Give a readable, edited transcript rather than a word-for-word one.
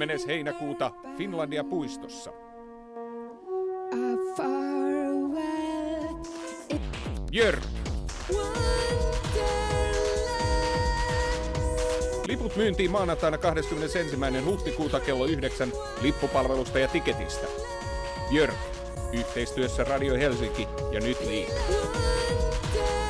10. heinäkuuta Finlandia puistossa. Jörg. Liput myyntiin maanantaina 21. huhtikuuta kello 9 lippupalvelusta ja tiketistä. Jörg. Yhteistyössä Radio Helsinki ja Nyt Liike.